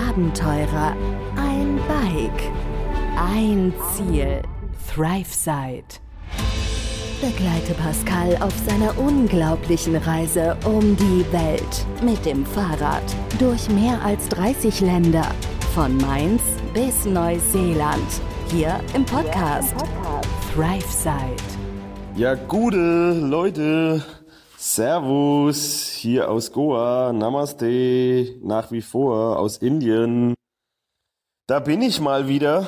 Abenteurer, ein Bike, ein Ziel, ThriveSide. Begleite Pascal auf seiner unglaublichen Reise um die Welt mit dem Fahrrad durch mehr als 30 Länder, von Mainz bis Neuseeland, hier im Podcast ThriveSide. Ja, gute Leute, Servus, hier aus Goa, Namaste, nach wie vor aus Indien. Da bin ich mal wieder.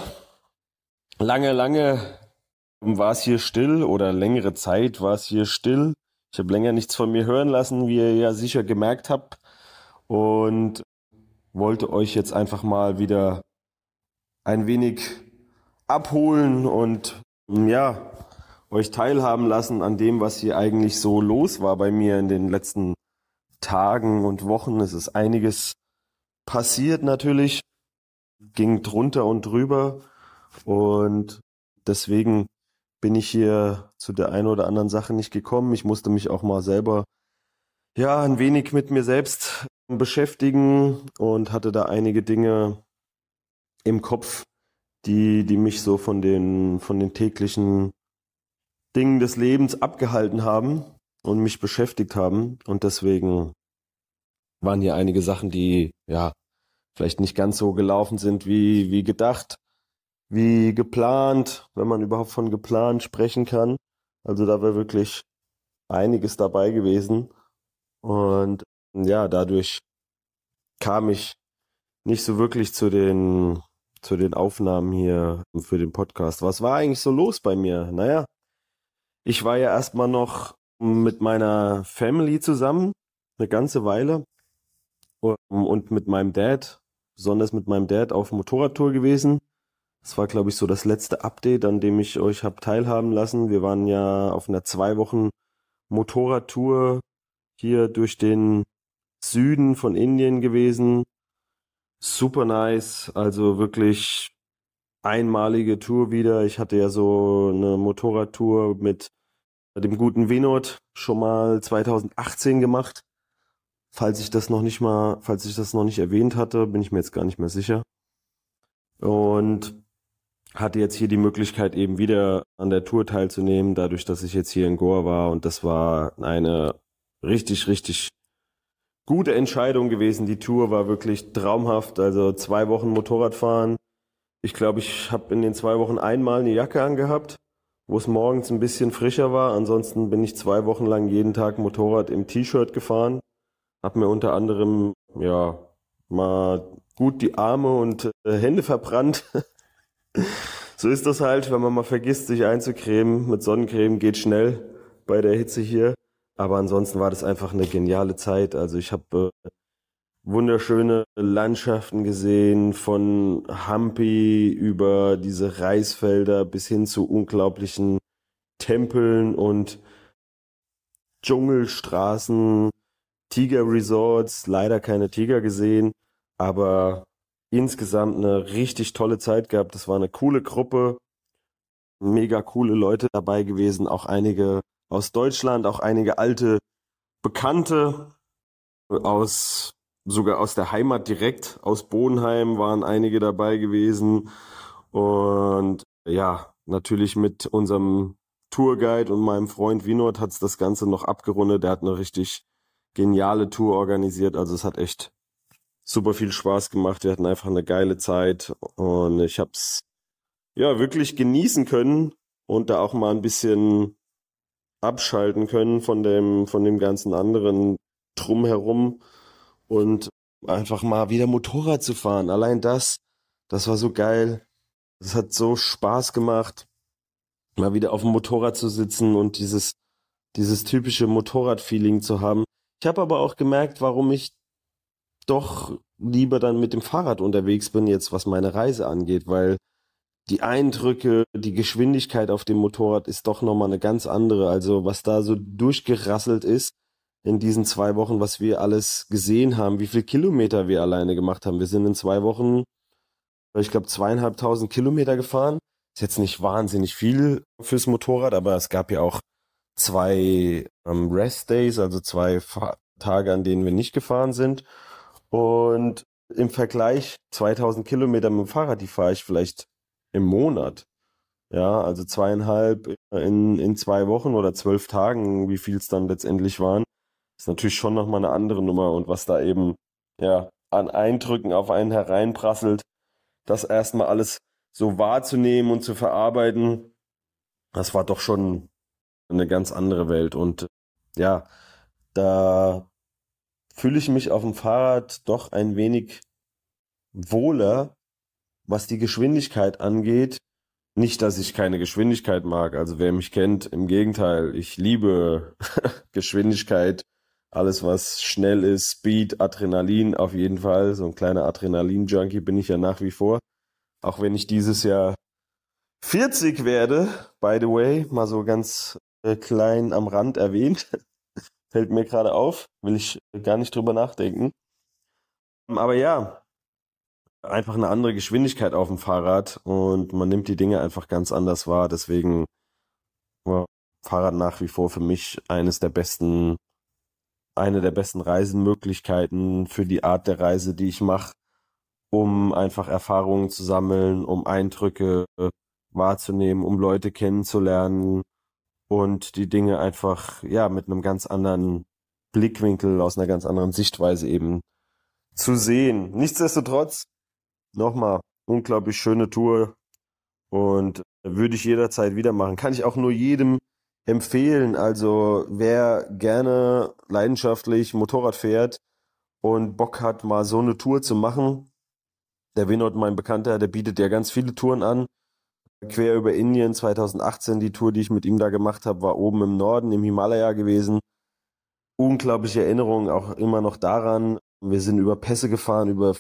Lange war es hier still oder längere Zeit war es hier still. Ich habe länger nichts von mir hören lassen, wie ihr ja sicher gemerkt habt. Und wollte euch jetzt einfach mal wieder ein wenig abholen und ja, euch teilhaben lassen an dem, was hier eigentlich so los war bei mir in den letzten Tagen und Wochen. Es ist einiges passiert natürlich, ging drunter und drüber und deswegen bin ich hier zu der einen oder anderen Sache nicht gekommen. Ich musste mich auch mal selber ein wenig mit mir selbst beschäftigen und hatte da einige Dinge im Kopf, die mich so von den täglichen Dingen des Lebens abgehalten haben und mich beschäftigt haben. Und deswegen waren hier einige Sachen, die vielleicht nicht ganz so gelaufen sind wie gedacht, wie geplant, wenn man überhaupt von geplant sprechen kann. Also da wäre wirklich einiges dabei gewesen. Und ja, dadurch kam ich nicht so wirklich zu den Aufnahmen hier für den Podcast. Was war eigentlich so los bei mir? Naja, ich war ja erstmal noch mit meiner Family zusammen, eine ganze Weile. Und mit meinem Dad, besonders mit meinem Dad auf Motorradtour gewesen. Das war, glaube ich, so das letzte Update, an dem ich euch habe teilhaben lassen. Wir waren ja auf einer 2 Wochen Motorradtour hier durch den Süden von Indien gewesen. Super nice, also wirklich einmalige Tour wieder. Ich hatte ja so eine Motorradtour mit dem guten Vinod schon mal 2018 gemacht. Falls ich das noch nicht erwähnt hatte, bin ich mir jetzt gar nicht mehr sicher. Und hatte jetzt hier die Möglichkeit eben wieder an der Tour teilzunehmen, dadurch, dass ich jetzt hier in Goa war. Und das war eine richtig, richtig gute Entscheidung gewesen. Die Tour war wirklich traumhaft. Also 2 Wochen Motorradfahren. Ich glaube, ich habe in den 2 Wochen einmal eine Jacke angehabt, wo es morgens ein bisschen frischer war. Ansonsten bin ich 2 Wochen lang jeden Tag Motorrad im T-Shirt gefahren. Hab mir unter anderem mal gut die Arme und Hände verbrannt. So ist das halt, wenn man mal vergisst, sich einzucremen. Mit Sonnencreme geht schnell bei der Hitze hier. Aber ansonsten war das einfach eine geniale Zeit. Also ich habe wunderschöne Landschaften gesehen, von Hampi über diese Reisfelder bis hin zu unglaublichen Tempeln und Dschungelstraßen, Tiger-Resorts, leider keine Tiger gesehen, aber insgesamt eine richtig tolle Zeit gehabt. Das war eine coole Gruppe, mega coole Leute dabei gewesen, auch einige aus Deutschland, auch einige alte Bekannte sogar aus der Heimat direkt, aus Bonheim waren einige dabei gewesen und ja, natürlich mit unserem Tourguide und meinem Freund Vinod hat's das Ganze noch abgerundet. Der hat eine richtig geniale Tour organisiert, also es hat echt super viel Spaß gemacht. Wir hatten einfach eine geile Zeit und ich hab's wirklich genießen können und da auch mal ein bisschen abschalten können von dem ganzen anderen Drumherum und einfach mal wieder Motorrad zu fahren. Allein das war so geil. Das hat so Spaß gemacht, mal wieder auf dem Motorrad zu sitzen und dieses typische Motorrad-Feeling zu haben. Ich habe aber auch gemerkt, warum ich doch lieber dann mit dem Fahrrad unterwegs bin, jetzt was meine Reise angeht, weil die Eindrücke, die Geschwindigkeit auf dem Motorrad ist doch nochmal eine ganz andere. Also was da so durchgerasselt ist in diesen 2 Wochen, was wir alles gesehen haben, wie viel Kilometer wir alleine gemacht haben. Wir sind in 2 Wochen, ich glaube, 2.500 Kilometer gefahren. Ist jetzt nicht wahnsinnig viel fürs Motorrad, aber es gab ja auch 2 Rest Days, also 2 Tage, an denen wir nicht gefahren sind. Und im Vergleich 2000 Kilometer mit dem Fahrrad, die fahre ich vielleicht im Monat. Ja, also 2,5 in 2 Wochen oder 12 Tagen, wie viel es dann letztendlich waren, ist natürlich schon nochmal eine andere Nummer. Und was da eben, ja, an Eindrücken auf einen hereinprasselt, das erstmal alles so wahrzunehmen und zu verarbeiten, das war doch schon eine ganz andere Welt. Und ja, da fühle ich mich auf dem Fahrrad doch ein wenig wohler, was die Geschwindigkeit angeht. Nicht, dass ich keine Geschwindigkeit mag. Also wer mich kennt, im Gegenteil, ich liebe Geschwindigkeit. Alles, was schnell ist, Speed, Adrenalin auf jeden Fall. So ein kleiner Adrenalin-Junkie bin ich ja nach wie vor. Auch wenn ich dieses Jahr 40 werde, by the way, mal so ganz klein am Rand erwähnt. Fällt mir gerade auf, will ich gar nicht drüber nachdenken. Aber ja, einfach eine andere Geschwindigkeit auf dem Fahrrad und man nimmt die Dinge einfach ganz anders wahr. Deswegen war Fahrrad nach wie vor für mich eine der besten Reisemöglichkeiten für die Art der Reise, die ich mache, um einfach Erfahrungen zu sammeln, um Eindrücke wahrzunehmen, um Leute kennenzulernen und die Dinge einfach, ja, mit einem ganz anderen Blickwinkel, aus einer ganz anderen Sichtweise eben zu sehen. Nichtsdestotrotz, nochmal, unglaublich schöne Tour und würde ich jederzeit wieder machen. Kann ich auch nur jedem empfehlen. Also wer gerne leidenschaftlich Motorrad fährt und Bock hat, mal so eine Tour zu machen, der Vinod, mein Bekannter, der bietet ja ganz viele Touren an. Quer über Indien 2018, die Tour, die ich mit ihm da gemacht habe, war oben im Norden, im Himalaya gewesen. Unglaubliche Erinnerungen auch immer noch daran. Wir sind über Pässe gefahren, über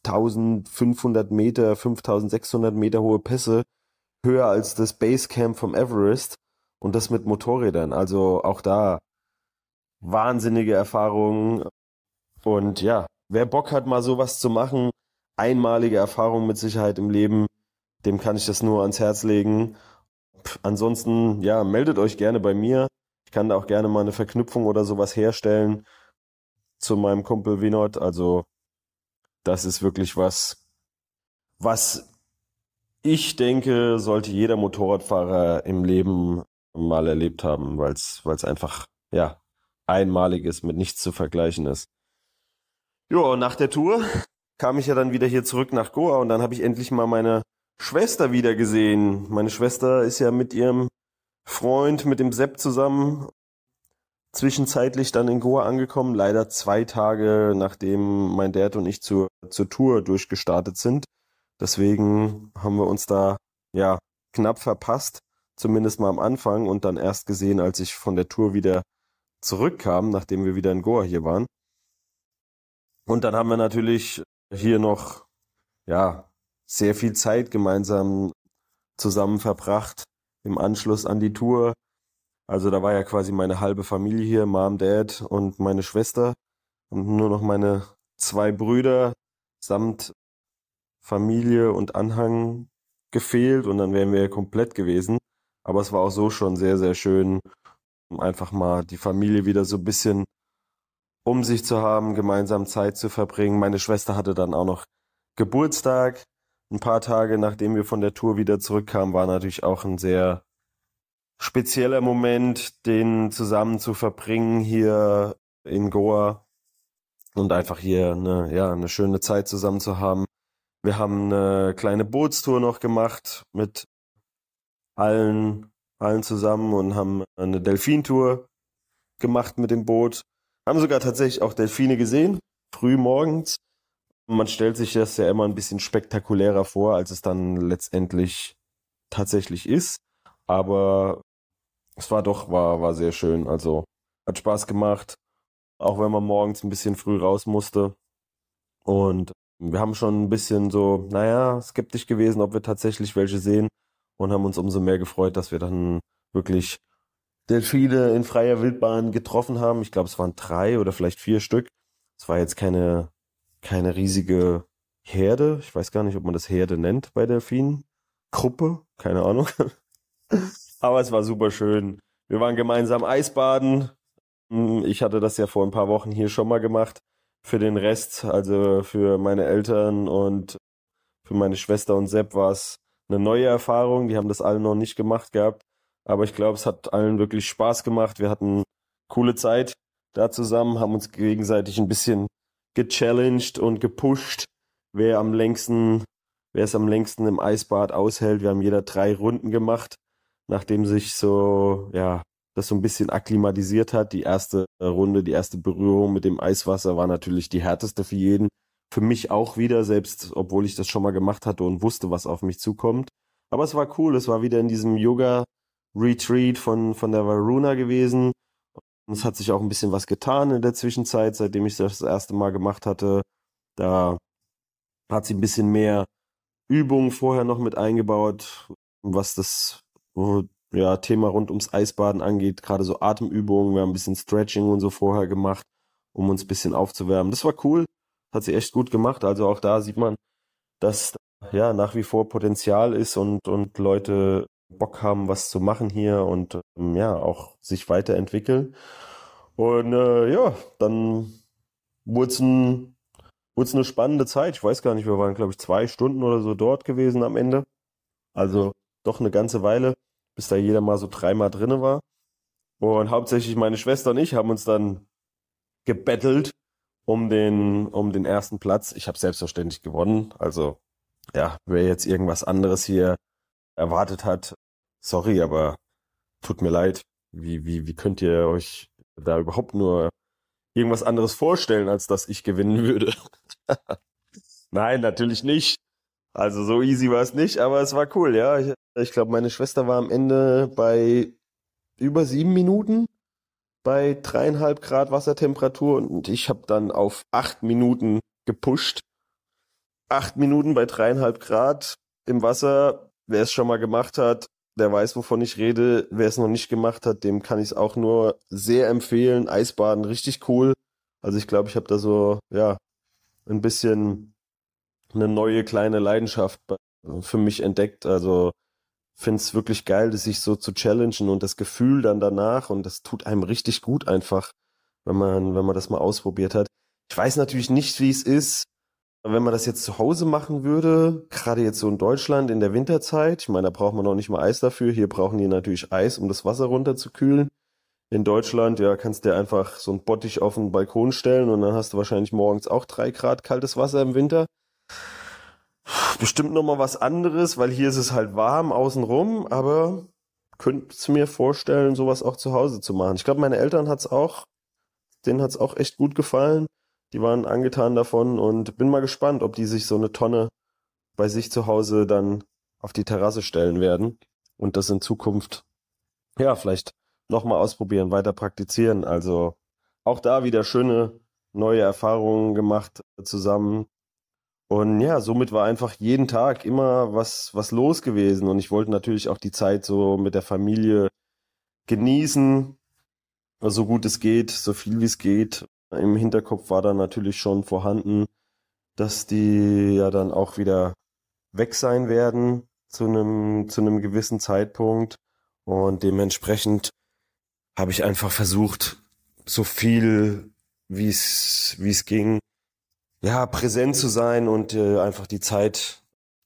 5500 Meter, 5600 Meter hohe Pässe, höher als das Basecamp vom Everest und das mit Motorrädern. Also auch da wahnsinnige Erfahrungen. Und ja, wer Bock hat, mal sowas zu machen, einmalige Erfahrung mit Sicherheit im Leben, dem kann ich das nur ans Herz legen. Ansonsten, ja, meldet euch gerne bei mir. Ich kann da auch gerne mal eine Verknüpfung oder sowas herstellen zu meinem Kumpel Vinod. Also das ist wirklich was ich denke, sollte jeder Motorradfahrer im Leben mal erlebt haben, weil es einfach, ja, einmalig ist, mit nichts zu vergleichen ist. Ja, nach der Tour kam ich ja dann wieder hier zurück nach Goa und dann habe ich endlich mal meine Schwester wieder gesehen. Meine Schwester ist ja mit ihrem Freund, mit dem Sepp zusammen, zwischenzeitlich dann in Goa angekommen, leider 2 Tage nachdem mein Dad und ich zur Tour durchgestartet sind. Deswegen haben wir uns da ja knapp verpasst, zumindest mal am Anfang und dann erst gesehen, als ich von der Tour wieder zurückkam, nachdem wir wieder in Goa hier waren. Und dann haben wir natürlich hier noch ja sehr viel Zeit gemeinsam zusammen verbracht im Anschluss an die Tour. Also da war ja quasi meine halbe Familie hier, Mom, Dad und meine Schwester und nur noch meine 2 Brüder samt Familie und Anhang gefehlt und dann wären wir komplett gewesen. Aber es war auch so schon sehr, sehr schön, um einfach mal die Familie wieder so ein bisschen um sich zu haben, gemeinsam Zeit zu verbringen. Meine Schwester hatte dann auch noch Geburtstag. Ein paar Tage nachdem wir von der Tour wieder zurückkamen, war natürlich auch ein sehr spezieller Moment, den zusammen zu verbringen hier in Goa und einfach hier eine schöne Zeit zusammen zu haben. Wir haben eine kleine Bootstour noch gemacht mit allen zusammen und haben eine Delfintour gemacht mit dem Boot. Haben sogar tatsächlich auch Delfine gesehen, früh morgens. Man stellt sich das ja immer ein bisschen spektakulärer vor, als es dann letztendlich tatsächlich ist. Aber es war sehr schön. Also hat Spaß gemacht, auch wenn man morgens ein bisschen früh raus musste. Und wir haben schon ein bisschen so, skeptisch gewesen, ob wir tatsächlich welche sehen und haben uns umso mehr gefreut, dass wir dann wirklich Delfine in freier Wildbahn getroffen haben. Ich glaube, es waren 3 oder vielleicht 4 Stück. Es war jetzt keine riesige Herde. Ich weiß gar nicht, ob man das Herde nennt bei Delfinen. Gruppe, keine Ahnung. Aber es war super schön. Wir waren gemeinsam Eisbaden. Ich hatte das ja vor ein paar Wochen hier schon mal gemacht für den Rest, also für meine Eltern und für meine Schwester und Sepp war es eine neue Erfahrung. Die haben das alle noch nicht gemacht gehabt. Aber ich glaube, es hat allen wirklich Spaß gemacht. Wir hatten coole Zeit da zusammen, haben uns gegenseitig ein bisschen gechallenged und gepusht, wer am längsten, wer es am längsten im Eisbad aushält. Wir haben jeder 3 Runden gemacht, nachdem sich so, ja, das so ein bisschen akklimatisiert hat. Die erste Runde, die erste Berührung mit dem Eiswasser war natürlich die härteste für jeden. Für mich auch wieder, selbst obwohl ich das schon mal gemacht hatte und wusste, was auf mich zukommt. Aber es war cool, es war wieder in diesem Yoga-Retreat von der Varuna gewesen. Und es hat sich auch ein bisschen was getan in der Zwischenzeit, seitdem ich das erste Mal gemacht hatte. Da hat sie ein bisschen mehr Übungen vorher noch mit eingebaut, was das ja, Thema rund ums Eisbaden angeht. Gerade so Atemübungen, wir haben ein bisschen Stretching und so vorher gemacht, um uns ein bisschen aufzuwärmen. Das war cool, hat sie echt gut gemacht. Also auch da sieht man, dass ja nach wie vor Potenzial ist und Leute Bock haben, was zu machen hier und ja, auch sich weiterentwickeln. Und ja, dann wurde es eine spannende Zeit. Ich weiß gar nicht, wir waren, glaube ich, 2 Stunden oder so dort gewesen am Ende. Also doch eine ganze Weile, bis da jeder mal so 3-mal drinne war. Und hauptsächlich meine Schwester und ich haben uns dann gebettelt um den ersten Platz. Ich habe selbstverständlich gewonnen. Also ja, wer jetzt irgendwas anderes hier erwartet hat, sorry, aber tut mir leid. Wie könnt ihr euch da überhaupt nur irgendwas anderes vorstellen, als dass ich gewinnen würde? Nein, natürlich nicht. Also so easy war es nicht, aber es war cool, ja. Ich glaube, meine Schwester war am Ende bei über 7 Minuten bei 3,5 Grad Wassertemperatur und ich habe dann auf 8 Minuten gepusht. 8 Minuten bei 3,5 Grad im Wasser. Wer es schon mal gemacht hat, der weiß, wovon ich rede. Wer es noch nicht gemacht hat, dem kann ich es auch nur sehr empfehlen. Eisbaden, richtig cool. Also ich glaube, ich habe da so, ja, ein bisschen eine neue kleine Leidenschaft für mich entdeckt. Also finde es wirklich geil, das sich so zu challengen und das Gefühl dann danach und das tut einem richtig gut einfach, wenn man das mal ausprobiert hat. Ich weiß natürlich nicht, wie es ist, wenn man das jetzt zu Hause machen würde, gerade jetzt so in Deutschland in der Winterzeit. Ich meine, da braucht man noch nicht mal Eis dafür. Hier brauchen die natürlich Eis, um das Wasser runterzukühlen. In Deutschland, ja, kannst du dir einfach so einen Bottich auf den Balkon stellen und dann hast du wahrscheinlich morgens auch 3 Grad kaltes Wasser im Winter. Bestimmt noch mal was anderes, weil hier ist es halt warm außenrum, aber könnt's mir vorstellen, sowas auch zu Hause zu machen. Ich glaube, meine Eltern denen hat's auch echt gut gefallen. Die waren angetan davon und bin mal gespannt, ob die sich so eine Tonne bei sich zu Hause dann auf die Terrasse stellen werden und das in Zukunft, ja, vielleicht noch mal ausprobieren, weiter praktizieren. Also auch da wieder schöne neue Erfahrungen gemacht zusammen. Und ja, somit war einfach jeden Tag immer was los gewesen. Und ich wollte natürlich auch die Zeit so mit der Familie genießen, so gut es geht, so viel wie es geht. Im Hinterkopf war dann natürlich schon vorhanden, dass die ja dann auch wieder weg sein werden zu einem gewissen Zeitpunkt. Und dementsprechend habe ich einfach versucht, so viel wie es ging, ja, präsent zu sein und einfach die Zeit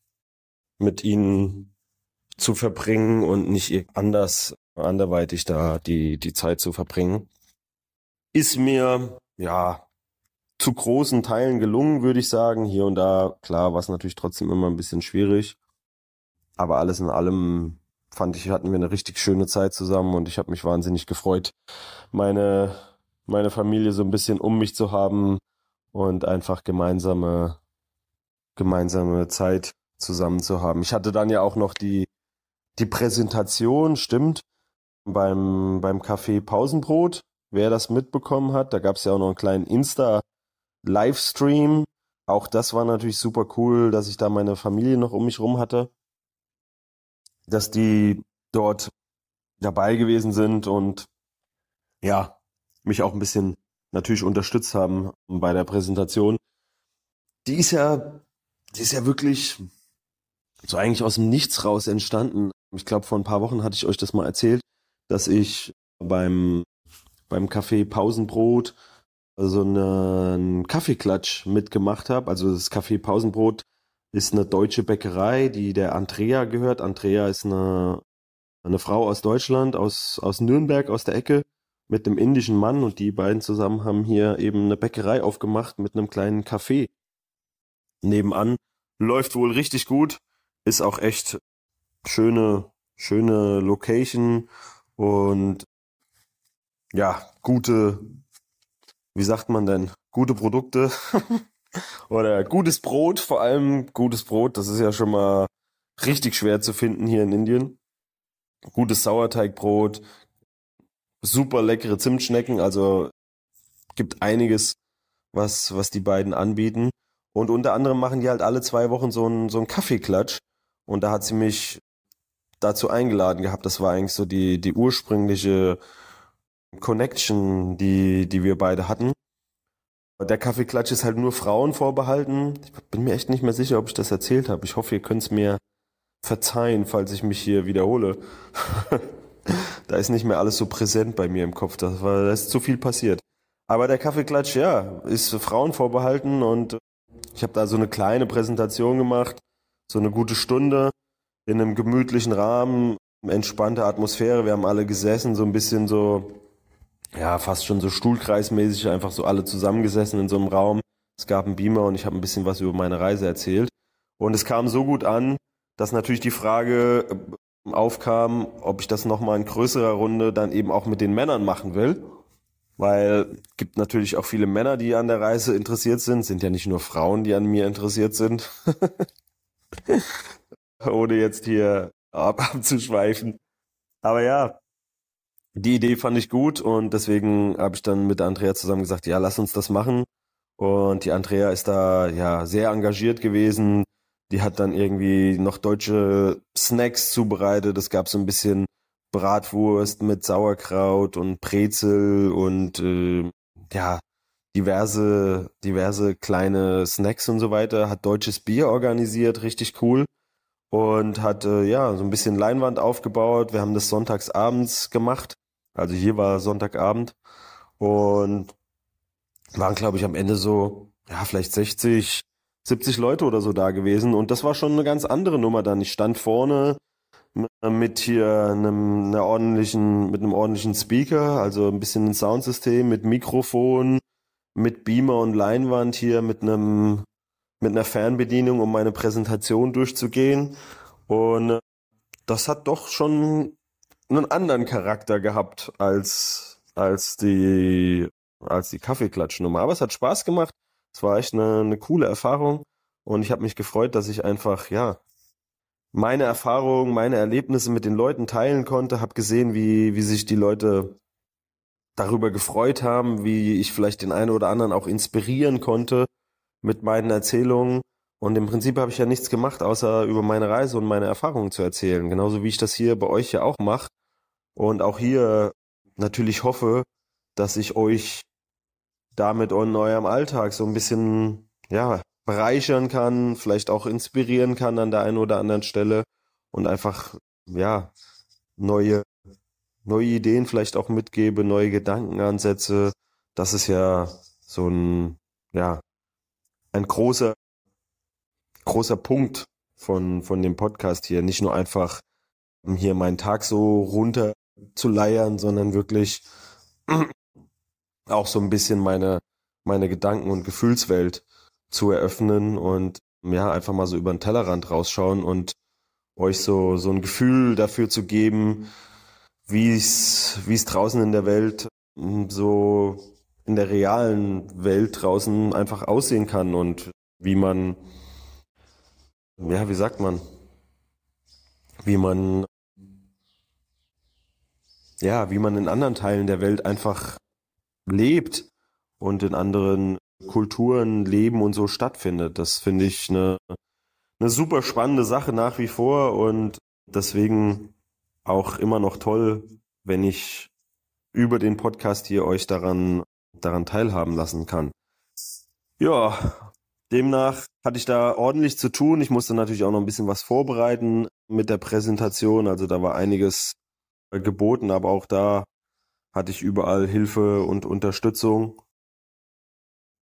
mit ihnen zu verbringen und nicht anderweitig da die Zeit zu verbringen. Ist mir, ja, zu großen Teilen gelungen, würde ich sagen. Hier und da, klar, war es natürlich trotzdem immer ein bisschen schwierig. Aber alles in allem fand ich, hatten wir eine richtig schöne Zeit zusammen und ich habe mich wahnsinnig gefreut, meine, meine Familie so ein bisschen um mich zu haben und einfach gemeinsame Zeit zusammen zu haben. Ich hatte dann ja auch noch die Präsentation, stimmt, beim Café Pausenbrot. Wer das mitbekommen hat, da gab es ja auch noch einen kleinen Insta-Livestream. Auch das war natürlich super cool, dass ich da meine Familie noch um mich rum hatte, dass die dort dabei gewesen sind und ja, mich auch ein bisschen natürlich unterstützt haben bei der Präsentation. Die ist ja, die ist ja wirklich so eigentlich aus dem Nichts raus entstanden. Ich glaube, vor ein paar Wochen hatte ich euch das mal erzählt, dass ich beim Café Pausenbrot so einen Kaffeeklatsch mitgemacht habe. Also das Café Pausenbrot ist eine deutsche Bäckerei, die der Andrea gehört. Andrea ist eine Frau aus Deutschland, aus Nürnberg, aus der Ecke, mit einem indischen Mann, und die beiden zusammen haben hier eben eine Bäckerei aufgemacht mit einem kleinen Café nebenan. Läuft wohl richtig gut, ist auch echt schöne Location und ja, wie sagt man denn, gute Produkte oder gutes Brot, vor allem gutes Brot, das ist ja schon mal richtig schwer zu finden hier in Indien. Gutes Sauerteigbrot, super leckere Zimtschnecken, also gibt einiges, was die beiden anbieten. Und unter anderem machen die halt alle 2 Wochen so einen Kaffeeklatsch. Und da hat sie mich dazu eingeladen gehabt. Das war eigentlich so die ursprüngliche Connection, die wir beide hatten. Der Kaffeeklatsch ist halt nur Frauen vorbehalten. Ich bin mir echt nicht mehr sicher, ob ich das erzählt habe. Ich hoffe, ihr könnt es mir verzeihen, falls ich mich hier wiederhole. Da ist nicht mehr alles so präsent bei mir im Kopf. Da ist zu viel passiert. Aber der Kaffeeklatsch, ja, ist für Frauen vorbehalten, und ich habe da so eine kleine Präsentation gemacht, so eine gute Stunde in einem gemütlichen Rahmen, entspannte Atmosphäre. Wir haben alle gesessen, so ein bisschen so, ja, fast schon so stuhlkreismäßig, einfach so alle zusammengesessen in so einem Raum. Es gab einen Beamer und ich habe ein bisschen was über meine Reise erzählt. Und es kam so gut an, dass natürlich die Frage aufkam, ob ich das nochmal in größerer Runde dann eben auch mit den Männern machen will. Weil es gibt natürlich auch viele Männer, die an der Reise interessiert sind ja nicht nur Frauen, die an mir interessiert sind. Ohne jetzt hier abzuschweifen. Aber ja, die Idee fand ich gut, und deswegen habe ich dann mit der Andrea zusammen gesagt, ja, lass uns das machen. Und die Andrea ist da ja sehr engagiert gewesen. Die hat dann irgendwie noch deutsche Snacks zubereitet. Es gab so ein bisschen Bratwurst mit Sauerkraut und Brezel und ja, diverse kleine Snacks und so weiter. Hat deutsches Bier organisiert, richtig cool. Und hat ja so ein bisschen Leinwand aufgebaut. Wir haben das sonntags abends gemacht. Also hier war Sonntagabend, und waren, glaube ich, am Ende so, ja, vielleicht 60, 70 Leute oder so da gewesen. Und das war schon eine ganz andere Nummer dann. Ich stand vorne mit hier mit einem ordentlichen Speaker, also ein bisschen ein Soundsystem mit Mikrofon, mit Beamer und Leinwand hier mit einer Fernbedienung, um meine Präsentation durchzugehen. Und das hat doch schon einen anderen Charakter gehabt als die Kaffeeklatschnummer. Aber es hat Spaß gemacht. Es war echt eine coole Erfahrung. Und ich habe mich gefreut, dass ich einfach, ja, meine Erfahrungen, meine Erlebnisse mit den Leuten teilen konnte. Habe gesehen, wie sich die Leute darüber gefreut haben, wie ich vielleicht den einen oder anderen auch inspirieren konnte mit meinen Erzählungen. Und im Prinzip habe ich ja nichts gemacht, außer über meine Reise und meine Erfahrungen zu erzählen. Genauso wie ich das hier bei euch ja auch mache. Und auch hier natürlich hoffe, dass ich euch damit in eurem Alltag so ein bisschen, ja, bereichern kann, vielleicht auch inspirieren kann an der einen oder anderen Stelle und einfach, ja, neue, neue Ideen vielleicht auch mitgebe, neue Gedankenansätze. Das ist ja so ja, ein großer Punkt von dem Podcast hier. Nicht nur einfach hier meinen Tag so runter zu leiern, sondern wirklich auch so ein bisschen meine Gedanken- und Gefühlswelt zu eröffnen und ja, einfach mal so über den Tellerrand rausschauen und euch so ein Gefühl dafür zu geben, wie es draußen in der Welt, so in der realen Welt draußen einfach aussehen kann, und wie man, ja, wie sagt man, wie man, ja, wie man in anderen Teilen der Welt einfach lebt und in anderen Kulturen leben und so stattfindet. Das finde ich eine super spannende Sache nach wie vor, und deswegen auch immer noch toll, wenn ich über den Podcast hier euch daran teilhaben lassen kann. Ja, demnach hatte ich da ordentlich zu tun. Ich musste natürlich auch noch ein bisschen was vorbereiten mit der Präsentation. Also da war einiges geboten, aber auch da hatte ich überall Hilfe und Unterstützung.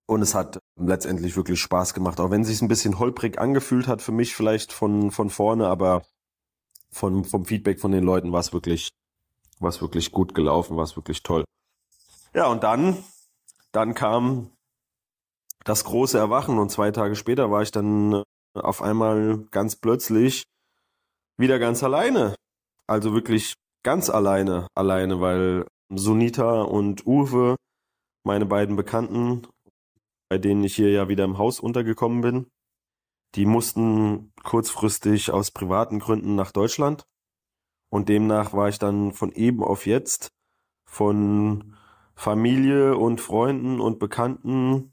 Und es hat letztendlich wirklich Spaß gemacht, auch wenn es sich ein bisschen holprig angefühlt hat für mich vielleicht von vorne, aber vom Feedback von den Leuten war es wirklich gut gelaufen, war es wirklich toll. Ja, und dann kam das große Erwachen und 2 Tage später war ich dann auf einmal ganz plötzlich wieder ganz alleine. Also wirklich ganz alleine, weil Sunita und Uwe, meine beiden Bekannten, bei denen ich hier ja wieder im Haus untergekommen bin, die mussten kurzfristig aus privaten Gründen nach Deutschland. Und demnach war ich dann von eben auf jetzt von Familie und Freunden und Bekannten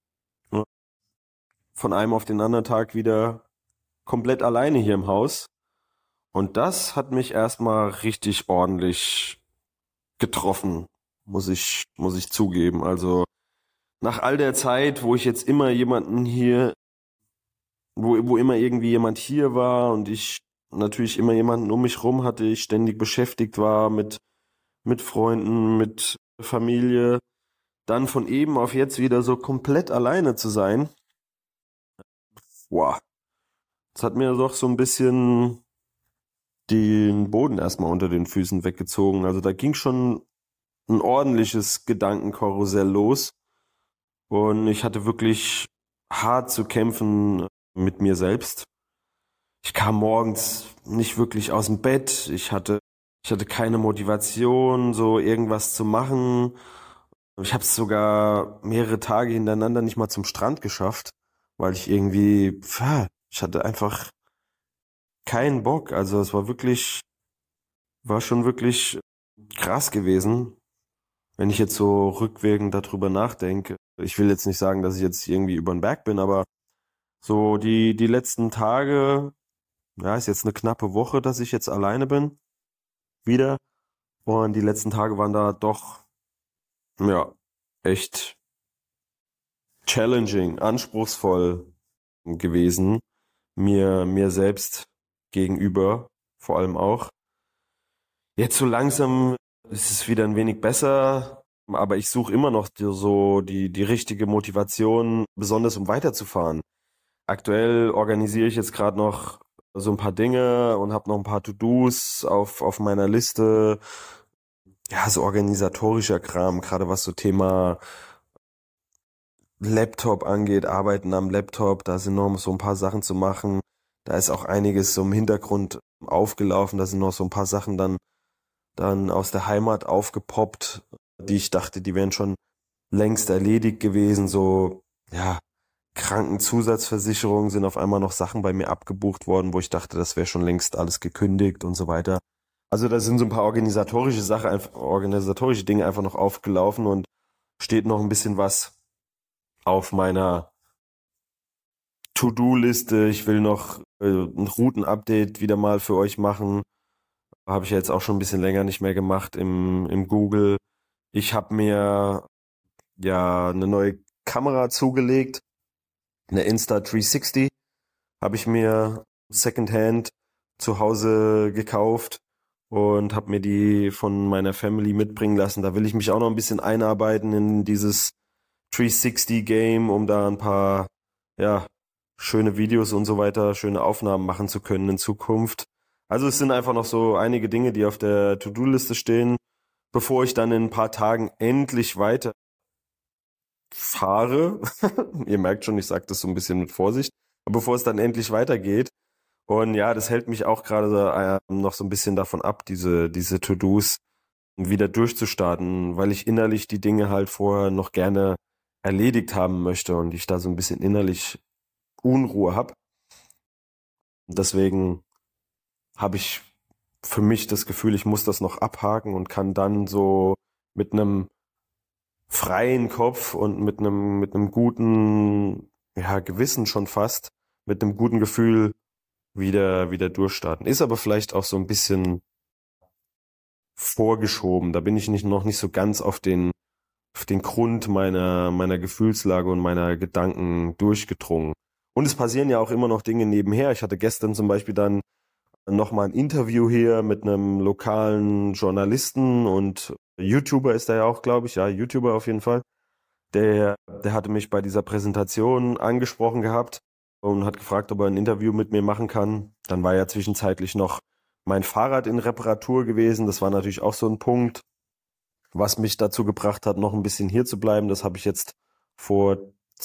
von einem auf den anderen Tag wieder komplett alleine hier im Haus. Und das hat mich erstmal richtig ordentlich getroffen, muss ich zugeben. Also nach all der Zeit, wo ich jetzt immer jemanden hier, wo immer irgendwie jemand hier war und ich natürlich immer jemanden um mich rum hatte, ich ständig beschäftigt war mit Freunden, mit Familie, dann von eben auf jetzt wieder so komplett alleine zu sein. Wow, das hat mir doch so ein bisschen den Boden erstmal unter den Füßen weggezogen. Also da ging schon ein ordentliches Gedankenkarussell los und ich hatte wirklich hart zu kämpfen mit mir selbst. Ich kam morgens nicht wirklich aus dem Bett. Ich hatte keine Motivation, so irgendwas zu machen. Ich habe es sogar mehrere Tage hintereinander nicht mal zum Strand geschafft, weil ich irgendwie, ich hatte einfach keinen Bock. Also es war schon wirklich krass gewesen, wenn ich jetzt so rückwirkend darüber nachdenke. Ich will jetzt nicht sagen, dass ich jetzt irgendwie über den Berg bin, aber so die letzten Tage, ja, ist jetzt eine knappe Woche, dass ich jetzt alleine bin, wieder. Und die letzten Tage waren da doch, ja, echt challenging, anspruchsvoll gewesen, mir selbst gegenüber, vor allem auch. Jetzt so langsam ist es wieder ein wenig besser, aber ich suche immer noch die richtige Motivation, besonders um weiterzufahren. Aktuell organisiere ich jetzt gerade noch so ein paar Dinge und habe noch ein paar To-Dos auf meiner Liste. Ja, so organisatorischer Kram, gerade was so Thema Laptop angeht, Arbeiten am Laptop, da sind noch so ein paar Sachen zu machen. Da ist auch einiges so im Hintergrund aufgelaufen, da sind noch so ein paar Sachen dann aus der Heimat aufgepoppt, die ich dachte, die wären schon längst erledigt gewesen. So, ja, Krankenzusatzversicherungen sind auf einmal noch Sachen bei mir abgebucht worden, wo ich dachte, das wäre schon längst alles gekündigt und so weiter. Also da sind so ein paar organisatorische Dinge einfach noch aufgelaufen und steht noch ein bisschen was auf meiner To-Do-Liste. Ich will noch ein Routen-Update wieder mal für euch machen. Habe ich ja jetzt auch schon ein bisschen länger nicht mehr gemacht im Google. Ich habe mir ja eine neue Kamera zugelegt, eine Insta360 habe ich mir Secondhand zu Hause gekauft und habe mir die von meiner Family mitbringen lassen. Da will ich mich auch noch ein bisschen einarbeiten in dieses 360-Game, um da ein paar, ja, schöne Videos und so weiter, schöne Aufnahmen machen zu können in Zukunft. Also es sind einfach noch so einige Dinge, die auf der To-Do-Liste stehen, bevor ich dann in ein paar Tagen endlich weiter fahre. Ihr merkt schon, ich sage das so ein bisschen mit Vorsicht, aber bevor es dann endlich weitergeht. Und ja, das hält mich auch gerade noch so ein bisschen davon ab, diese To-Dos wieder durchzustarten, weil ich innerlich die Dinge halt vorher noch gerne erledigt haben möchte und ich da so ein bisschen innerlich Unruhe habe. Deswegen habe ich für mich das Gefühl, ich muss das noch abhaken und kann dann so mit einem freien Kopf und mit einem guten, ja, Gewissen schon fast, mit einem guten Gefühl wieder durchstarten. Ist aber vielleicht auch so ein bisschen vorgeschoben. Da bin ich noch nicht so ganz auf den Grund meiner Gefühlslage und meiner Gedanken durchgedrungen. Und es passieren ja auch immer noch Dinge nebenher. Ich hatte gestern zum Beispiel dann nochmal ein Interview hier mit einem lokalen Journalisten und YouTuber ist er ja auch, glaube ich. Ja, YouTuber auf jeden Fall. der hatte mich bei dieser Präsentation angesprochen gehabt und hat gefragt, ob er ein Interview mit mir machen kann. Dann war ja zwischenzeitlich noch mein Fahrrad in Reparatur gewesen. Das war natürlich auch so ein Punkt, was mich dazu gebracht hat, noch ein bisschen hier zu bleiben. Das habe ich jetzt vor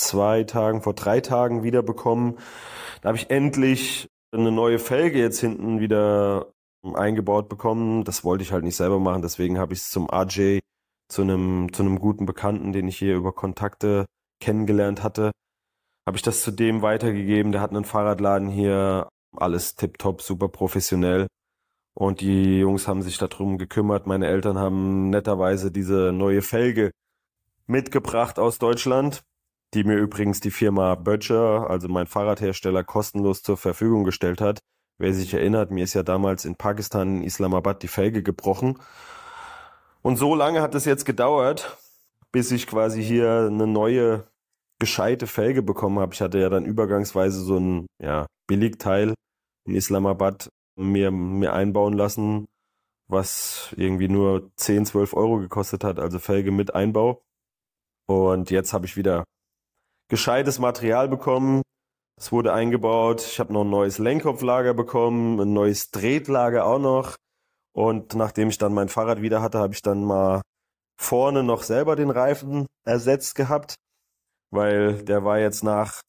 3 Tagen wieder bekommen. Da habe ich endlich eine neue Felge jetzt hinten wieder eingebaut bekommen. Das wollte ich halt nicht selber machen, deswegen habe ich es zum RJ, zu einem guten Bekannten, den ich hier über Kontakte kennengelernt hatte, habe ich das zu dem weitergegeben. Der hat einen Fahrradladen hier, alles tipptopp, super professionell. Und die Jungs haben sich darum gekümmert. Meine Eltern haben netterweise diese neue Felge mitgebracht aus Deutschland, die mir übrigens die Firma Böttcher, also mein Fahrradhersteller, kostenlos zur Verfügung gestellt hat. Wer sich erinnert, mir ist ja damals in Pakistan, in Islamabad, die Felge gebrochen. Und so lange hat es jetzt gedauert, bis ich quasi hier eine neue, gescheite Felge bekommen habe. Ich hatte ja dann übergangsweise so ein, ja, Billigteil in Islamabad mir einbauen lassen, was irgendwie nur 10, 12 Euro gekostet hat, also Felge mit Einbau. Und jetzt habe ich wieder gescheites Material bekommen. Es wurde eingebaut. Ich habe noch ein neues Lenkkopflager bekommen, ein neues Tretlager auch noch. Und nachdem ich dann mein Fahrrad wieder hatte, habe ich dann mal vorne noch selber den Reifen ersetzt gehabt, weil der war jetzt nach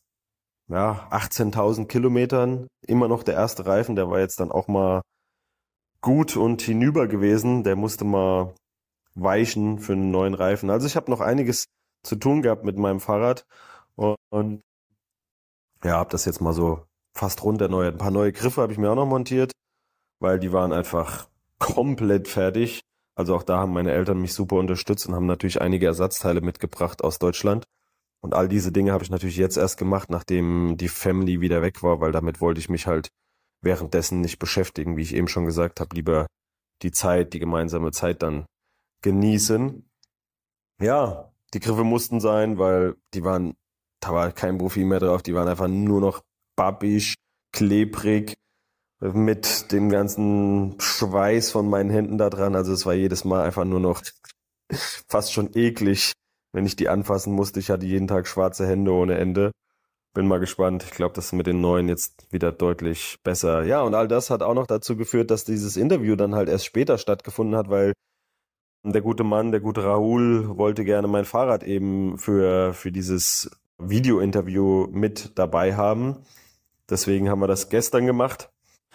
18.000 Kilometern immer noch der erste Reifen. Der war jetzt dann auch mal gut und hinüber gewesen. Der musste mal weichen für einen neuen Reifen. Also ich habe noch einiges zu tun gehabt mit meinem Fahrrad und ja, habe das jetzt mal so fast rund erneuert. Ein paar neue Griffe habe ich mir auch noch montiert, weil die waren einfach komplett fertig. Also auch da haben meine Eltern mich super unterstützt und haben natürlich einige Ersatzteile mitgebracht aus Deutschland. Und all diese Dinge habe ich natürlich jetzt erst gemacht, nachdem die Family wieder weg war, weil damit wollte ich mich halt währenddessen nicht beschäftigen, wie ich eben schon gesagt habe, lieber die gemeinsame Zeit dann genießen. Ja, die Griffe mussten sein, weil da war kein Profil mehr drauf, die waren einfach nur noch babbig, klebrig, mit dem ganzen Schweiß von meinen Händen da dran. Also es war jedes Mal einfach nur noch fast schon eklig, wenn ich die anfassen musste. Ich hatte jeden Tag schwarze Hände ohne Ende. Bin mal gespannt. Ich glaube, das ist mit den neuen jetzt wieder deutlich besser. Ja, und all das hat auch noch dazu geführt, dass dieses Interview dann halt erst später stattgefunden hat, weil der gute Mann, der gute Rahul, wollte gerne mein Fahrrad eben für dieses Video-Interview mit dabei haben. Deswegen haben wir das gestern gemacht.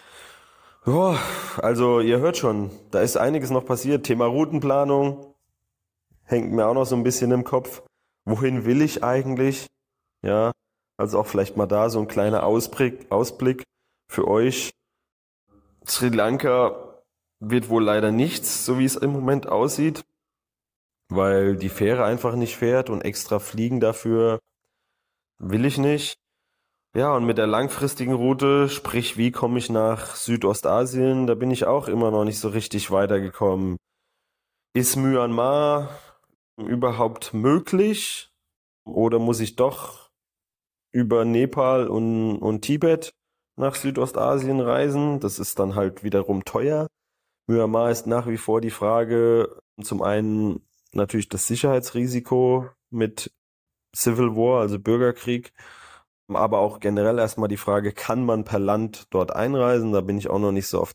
Ja, also ihr hört schon, da ist einiges noch passiert. Thema Routenplanung hängt mir auch noch so ein bisschen im Kopf. Wohin will ich eigentlich? Ja, also auch vielleicht mal da so ein kleiner Ausblick für euch. Sri Lanka wird wohl leider nichts, so wie es im Moment aussieht, weil die Fähre einfach nicht fährt und extra fliegen dafür will ich nicht. Ja, und mit der langfristigen Route, sprich, wie komme ich nach Südostasien, da bin ich auch immer noch nicht so richtig weitergekommen. Ist Myanmar überhaupt möglich? Oder muss ich doch über Nepal und Tibet nach Südostasien reisen? Das ist dann halt wiederum teuer. Myanmar ist nach wie vor die Frage, zum einen natürlich das Sicherheitsrisiko mit Civil War, also Bürgerkrieg, aber auch generell erstmal die Frage, kann man per Land dort einreisen? Da bin ich auch noch nicht so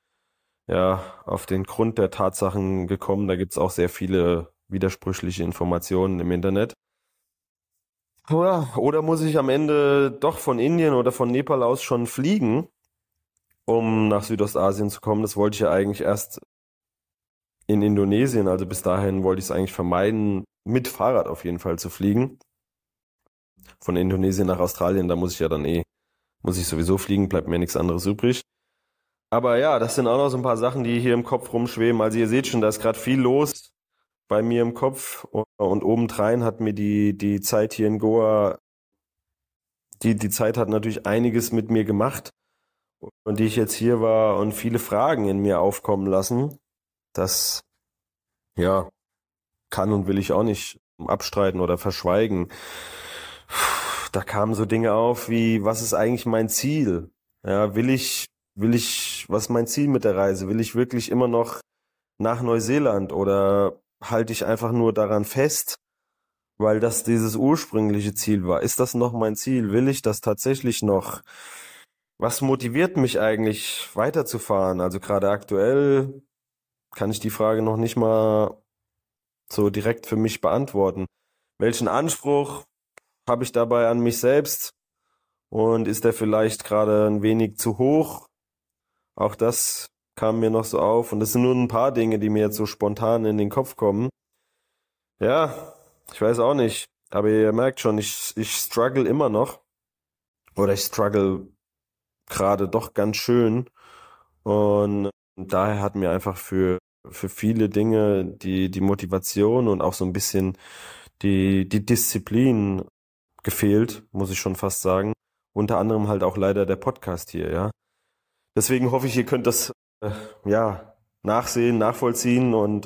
auf den Grund der Tatsachen gekommen. Da gibt's auch sehr viele widersprüchliche Informationen im Internet. Oder muss ich am Ende doch von Indien oder von Nepal aus schon fliegen, um nach Südostasien zu kommen? Das wollte ich ja eigentlich erst in Indonesien, also bis dahin wollte ich es eigentlich vermeiden, mit Fahrrad auf jeden Fall zu fliegen. Von Indonesien nach Australien, da muss ich sowieso fliegen, bleibt mir nichts anderes übrig. Aber ja, das sind auch noch so ein paar Sachen, die hier im Kopf rumschweben. Also ihr seht schon, da ist gerade viel los bei mir im Kopf und obendrein hat mir die Zeit hier in Goa, die Zeit hat natürlich einiges mit mir gemacht und die ich jetzt hier war und viele Fragen in mir aufkommen lassen. Das, ja, kann und will ich auch nicht abstreiten oder verschweigen. Da kamen so Dinge auf wie, was ist eigentlich mein Ziel? Ja, was ist mein Ziel mit der Reise? Will ich wirklich immer noch nach Neuseeland oder halte ich einfach nur daran fest, weil das dieses ursprüngliche Ziel war. Ist das noch mein Ziel? Will ich das tatsächlich noch? Was motiviert mich eigentlich weiterzufahren? Also gerade aktuell kann ich die Frage noch nicht mal so direkt für mich beantworten. Welchen Anspruch habe ich dabei an mich selbst? Und ist der vielleicht gerade ein wenig zu hoch? Auch das kam mir noch so auf. Und das sind nur ein paar Dinge, die mir jetzt so spontan in den Kopf kommen. Ja, ich weiß auch nicht. Aber ihr merkt schon, ich struggle immer noch. Oder ich struggle gerade doch ganz schön. Und daher hat mir einfach für viele Dinge die Motivation und auch so ein bisschen die Disziplin gefehlt, muss ich schon fast sagen. Unter anderem halt auch leider der Podcast hier, ja. Deswegen hoffe ich, ihr könnt das ja nachsehen, nachvollziehen und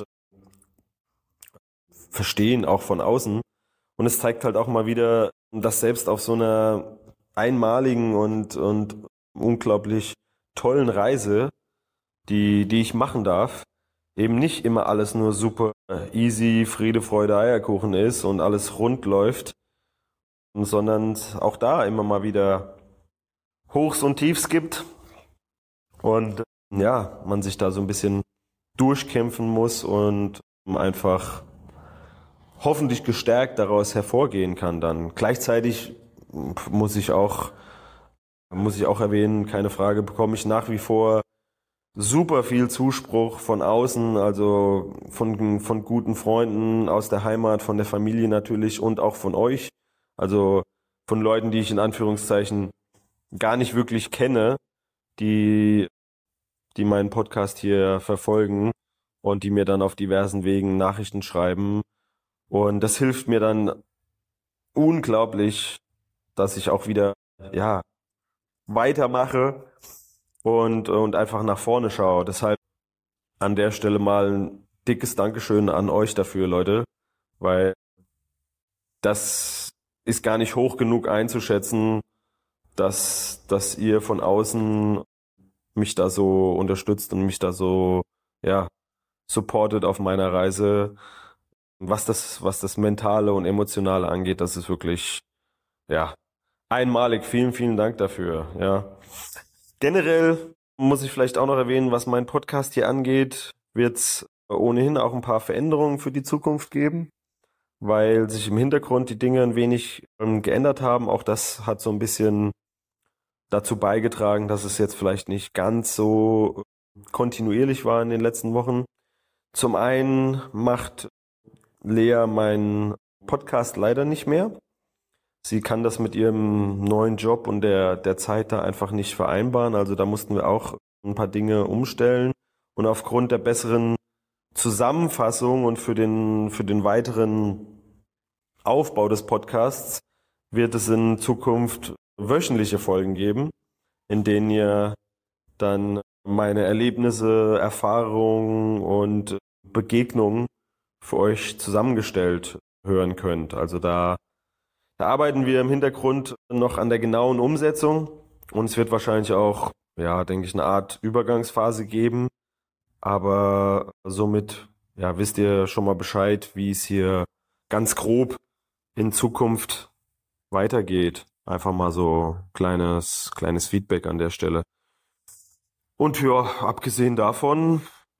verstehen, auch von außen. Und es zeigt halt auch mal wieder, dass selbst auf so einer einmaligen und unglaublich tollen Reise, die ich machen darf, eben nicht immer alles nur super easy, Friede, Freude, Eierkuchen ist und alles rund läuft, sondern auch da immer mal wieder Hochs und Tiefs gibt und ja, man sich da so ein bisschen durchkämpfen muss und einfach hoffentlich gestärkt daraus hervorgehen kann dann. Gleichzeitig muss ich auch, muss ich auch erwähnen, keine Frage, bekomme ich nach wie vor super viel Zuspruch von außen, also von guten Freunden aus der Heimat, von der Familie natürlich und auch von euch. Also von Leuten, die ich in Anführungszeichen gar nicht wirklich kenne, die, die meinen Podcast hier verfolgen und die mir dann auf diversen Wegen Nachrichten schreiben. Und das hilft mir dann unglaublich, dass ich auch wieder, ja, weitermache und einfach nach vorne schaue. Deshalb an der Stelle mal ein dickes Dankeschön an euch dafür, Leute, weil das ist gar nicht hoch genug einzuschätzen, dass ihr von außen mich da so unterstützt und mich da so, ja, supportet auf meiner Reise. Was das Mentale und Emotionale angeht, das ist wirklich, ja, einmalig. Vielen, vielen Dank dafür, ja. Generell muss ich vielleicht auch noch erwähnen, was meinen Podcast hier angeht, wird es ohnehin auch ein paar Veränderungen für die Zukunft geben, weil sich im Hintergrund die Dinge ein wenig geändert haben. Auch das hat so ein bisschen dazu beigetragen, dass es jetzt vielleicht nicht ganz so kontinuierlich war in den letzten Wochen. Zum einen macht Lea meinen Podcast leider nicht mehr. Sie kann das mit ihrem neuen Job und der Zeit da einfach nicht vereinbaren. Also da mussten wir auch ein paar Dinge umstellen. Und aufgrund der besseren Zusammenfassung und für den weiteren Aufbau des Podcasts wird es in Zukunft wöchentliche Folgen geben, in denen ihr dann meine Erlebnisse, Erfahrungen und Begegnungen für euch zusammengestellt hören könnt. Also da arbeiten wir im Hintergrund noch an der genauen Umsetzung und es wird wahrscheinlich auch, ja, denke ich, eine Art Übergangsphase geben. Aber somit, ja, wisst ihr schon mal Bescheid, wie es hier ganz grob in Zukunft weitergeht. Einfach mal so kleines Feedback an der Stelle. Und ja, abgesehen davon,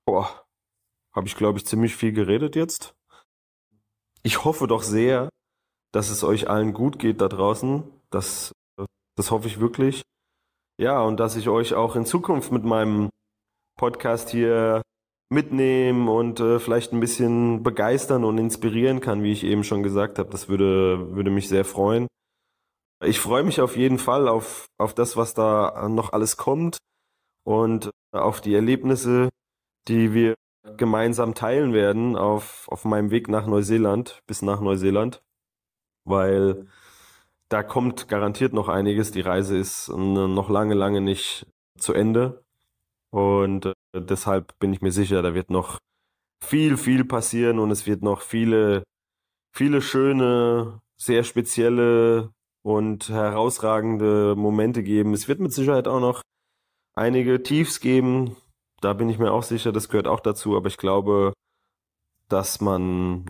habe ich, glaube ich, ziemlich viel geredet jetzt. Ich hoffe doch sehr, dass es euch allen gut geht da draußen. Das hoffe ich wirklich. Ja, und dass ich euch auch in Zukunft mit meinem Podcast hier mitnehmen und vielleicht ein bisschen begeistern und inspirieren kann, wie ich eben schon gesagt habe. Das würde mich sehr freuen. Ich freue mich auf jeden Fall auf das, was da noch alles kommt und auf die Erlebnisse, die wir gemeinsam teilen werden auf meinem Weg nach Neuseeland, bis nach Neuseeland, weil da kommt garantiert noch einiges. Die Reise ist noch lange, lange nicht zu Ende. Und deshalb bin ich mir sicher, da wird noch viel, viel passieren und es wird noch viele, viele schöne, sehr spezielle und herausragende Momente geben. Es wird mit Sicherheit auch noch einige Tiefs geben. Da bin ich mir auch sicher, das gehört auch dazu. Aber ich glaube, dass man, ja,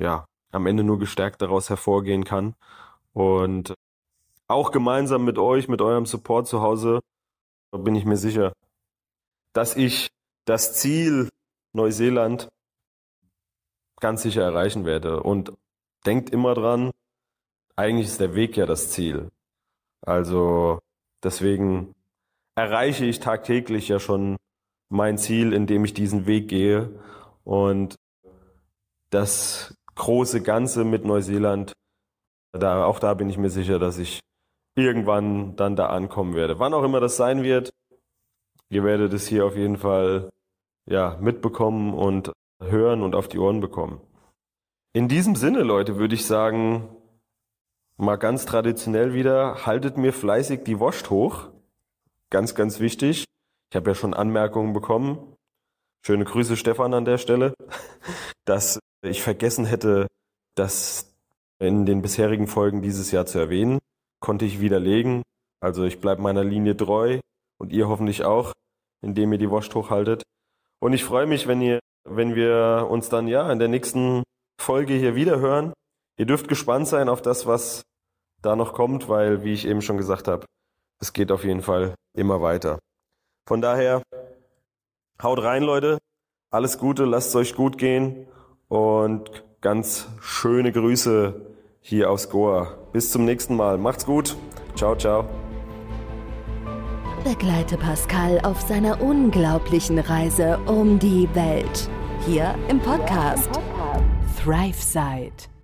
am Ende nur gestärkt daraus hervorgehen kann. Und auch gemeinsam mit euch, mit eurem Support zu Hause, bin ich mir sicher, dass ich das Ziel Neuseeland ganz sicher erreichen werde. Und denkt immer dran, eigentlich ist der Weg ja das Ziel. Also deswegen erreiche ich tagtäglich ja schon mein Ziel, indem ich diesen Weg gehe. Und das große Ganze mit Neuseeland, auch da bin ich mir sicher, dass ich irgendwann dann da ankommen werde. Wann auch immer das sein wird, ihr werdet es hier auf jeden Fall mitbekommen und hören und auf die Ohren bekommen. In diesem Sinne, Leute, würde ich sagen, mal ganz traditionell wieder, haltet mir fleißig die Wurst hoch. Ganz, ganz wichtig. Ich habe ja schon Anmerkungen bekommen. Schöne Grüße, Stefan, an der Stelle, dass ich vergessen hätte, das in den bisherigen Folgen dieses Jahr zu erwähnen. Konnte ich widerlegen. Also ich bleibe meiner Linie treu und ihr hoffentlich auch, indem ihr die Wurst hochhaltet. Und ich freue mich, wenn wir uns dann in der nächsten Folge hier wieder hören. Ihr dürft gespannt sein auf das, was da noch kommt, weil, wie ich eben schon gesagt habe, es geht auf jeden Fall immer weiter. Von daher, haut rein, Leute. Alles Gute, lasst es euch gut gehen und ganz schöne Grüße hier aus Goa. Bis zum nächsten Mal. Macht's gut. Ciao, ciao. Begleite Pascal auf seiner unglaublichen Reise um die Welt. Hier im Podcast ThriveSide.